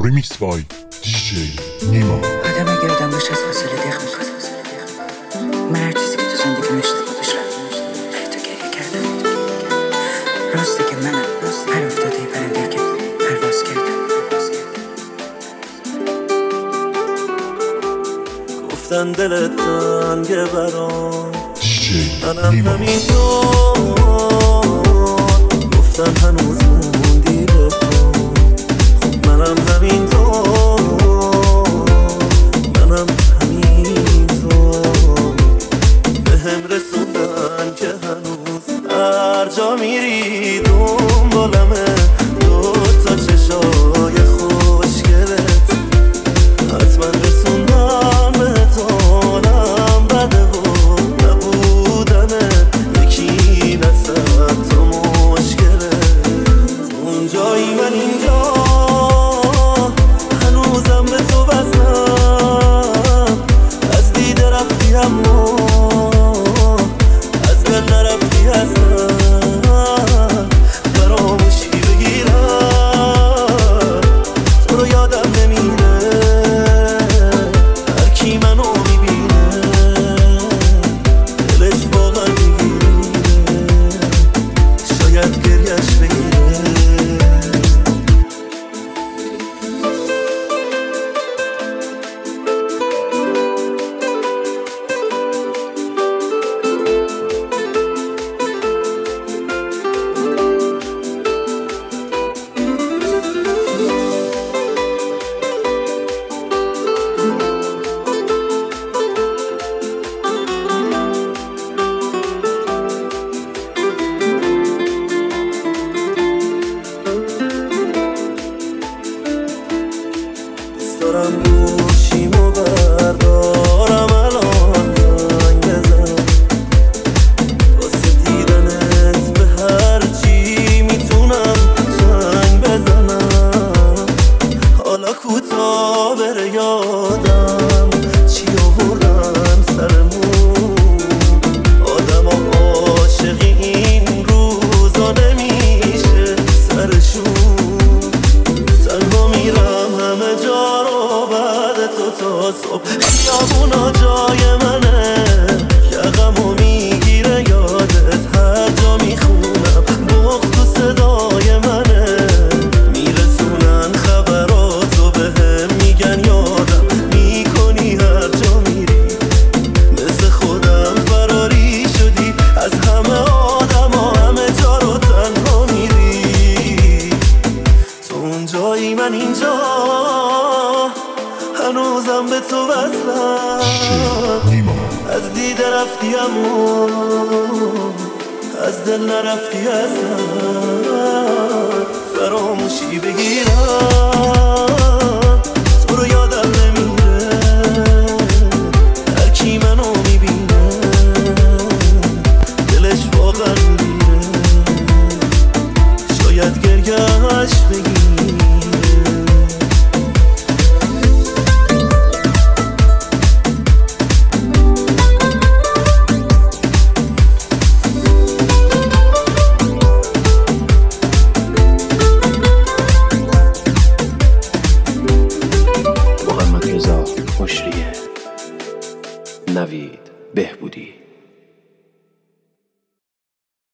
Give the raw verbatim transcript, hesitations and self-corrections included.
Remix by دی جی نیما. آدم اگه آدم باشه از فاصله دق میکنه. من هر چیزی که تو زندگیم اشتباه پیش رفت برای تو گریه کردم. راسته که منم هر افتاده پرنده که پرواز کردم. گفتن دلت تنگه برام، دی جی منم نیما. همینطور. گفتن هنوز موندی به تو، خب منم همینطور. منم همینطور. بهم رسوندن که هنوز هر جا میری دنبالمه. دو تا چشای خوشگلت حتما رسوندن به تانم. بده و نبودنه یکی نصد تا مشکله. اونجایی من اینجا هنوزم به تو وصلم. از دیده رفتی اما از دل نرفتی اصلا. فراموشی بگیرم تو رو یادم نمیره. هر کی منو میبینه دلش واقعا میگیره. شاید گریش بگیره. دارم گوشیمو بردارم الان زنگ بزن. واسه دیدنت به هر چی میتونم زنگ بزنم. حالا کوتا بره یادم چی آوردن سرمون. آدم عاشقی این روزا نمیشه سرشون. تنها میرم همه جا رو بعد تو تا صبح. خیابونا جای منه، یقمو میگیره یادت هر جا میخونم. بغض تو صدای منه، میرسونن خبراتو بهم میگن یادم میکنی هر جا میری. مثل خودم فراری شدی از همه آدم ها، همه جا رو تنها میری. تو اونجایی من اینجا هنوزم به تو وصلم. از دیده رفتی اما از دل نرفتی اصلا. فراموشی بگیرم تو رو یادم نمیره. هر کی منو میبینه دلش واقعا میگیره. شاید گریهش بگیره.